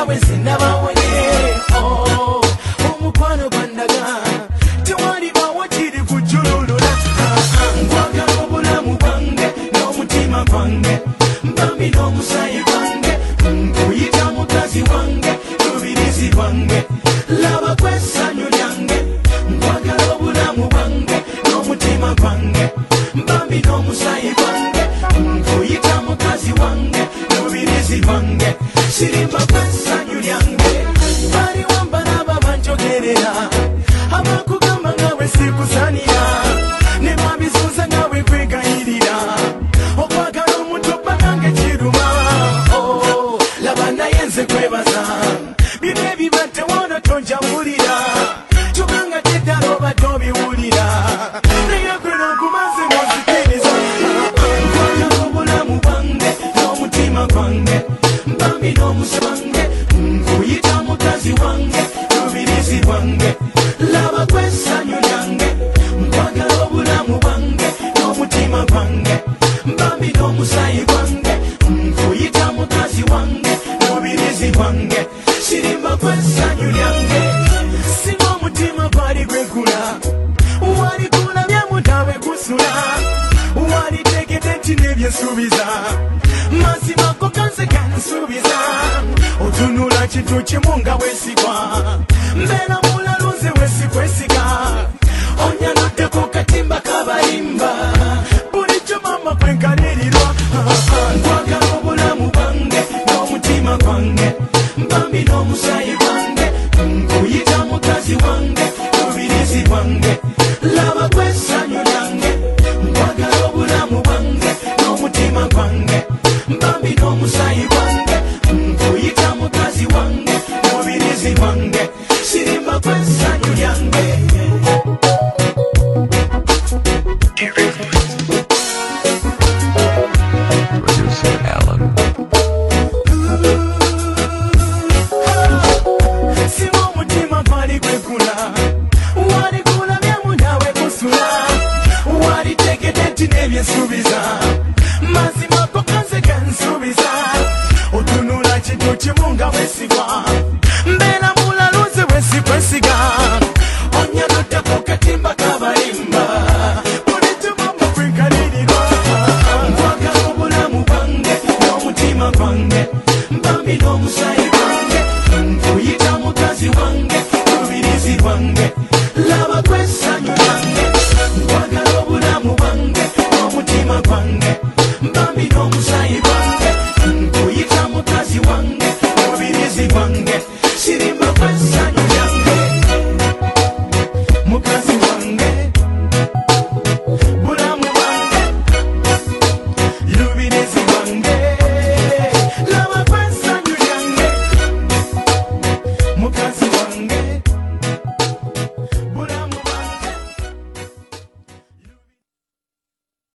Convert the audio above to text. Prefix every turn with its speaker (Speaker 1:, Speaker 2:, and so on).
Speaker 1: nawe sinabawonye omukwano gwandaga tewali bawakiri kujululula nkwagala obulamu bwange n'omutima gwange mbambi n'omusaayi gwange nkuyita mukazi wange lubirizi lwange laba kwessanyu lyange nkwagala obulamu bwange n'omutima gwange mbambi n'omusaayi gwange nkuyita mukazi wange lubirizi lwange sirimba kwessanyu lyange baliwamba n'aba banjogerera abakugamba ngawe sikusanira ne babizuuza ngawe kwegayirira okwagala omuntu obbagange kiruma laba naye nze kwebaza bino ebibadde wono tonjawulira tuganga teddala obadde obiwulira naye gwe nogumaze nozikiriza nkwagala obulamu bwange n'omutima gwange mbambi n'omusa wange nkuyita mukazi wange lubirizi lwange laba kwessanyu lyange nkwagala obulamu bwange n'omutima gwange mbambi n'omusaayi gwange nkuyita mukazi wange lubirizi lwange sirimba kwessanyu lyange singa omutima gwali gwegula waligula byamutawe kusula walitegedde nti nebyensuubiza mazimako kanze kansuubiza otunula kintu kimu nga weesigwa mbeera mulalunze weesikwesiga onyanoddeko katimba kabayimba bulijjo mama kwenkalirirwa nkwagala obulamu bwange n'omutima gwange mbambi n'omusaayi gwange nkuyita mukazi wange lubirizi lwange laba kwessanyu lyange nkwagala obulamu bwange n'omutima gwange mbambi n'omusaayi gwange nkuyita mukazi wange lubirizi lwange sirimba kwessanyu lyange
Speaker 2: Producer Alan.
Speaker 1: singa omutima gwali gwegula waligula byamu nawe kusula walitegedde nti nebyensuubiza mazimako kanze kansuubiza otunula kintu kimu nga weesigwa mbeera mulalunze weesikwesiga onyanoddeko katimba kabayimba bulijjo mama kwenkalirirwa nkwagala obulamu bwange n'omutima gwange mbambi n'omusaayi gwange nkuyita mukazi wange lubirizi lwange laba kwessanyu lyange nkwagala obulamu bwange n'omutima gwange